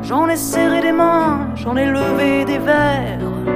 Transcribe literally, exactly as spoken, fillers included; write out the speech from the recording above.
J'en ai serré des mains, j'en ai levé des verres.